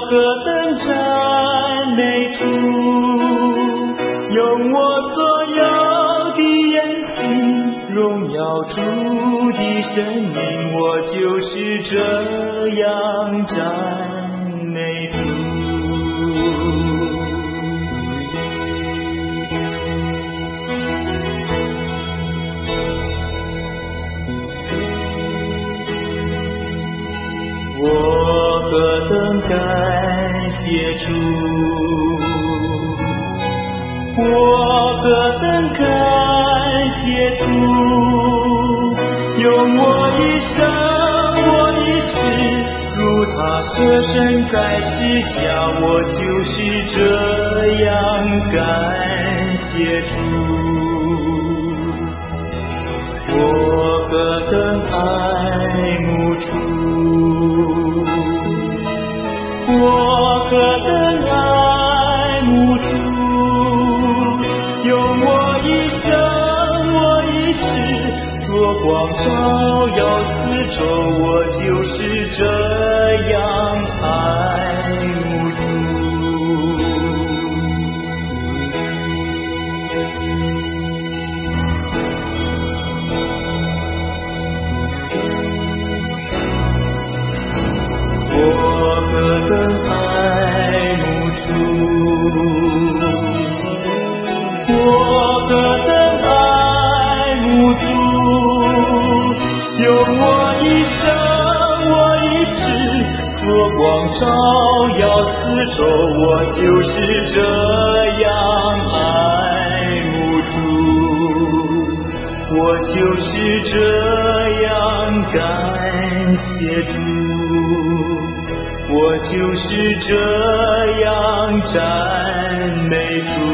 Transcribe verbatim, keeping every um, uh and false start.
何等赞美主，用我所有的言行荣耀主的生命，我就是这样赞美主。我何等感谢主，我何等感谢主，用我一生我一世如他舍身在十架，我就是这样感谢主。我何等爱慕主，我何等爱慕主，用我一生我一世做光照耀四周，我就是这样爱慕主。我何等爱慕主，我何等爱慕主，用我一生我一世做光照耀四周，我就是这样爱慕主，我就是这样感谢主，我就是这样赞美主。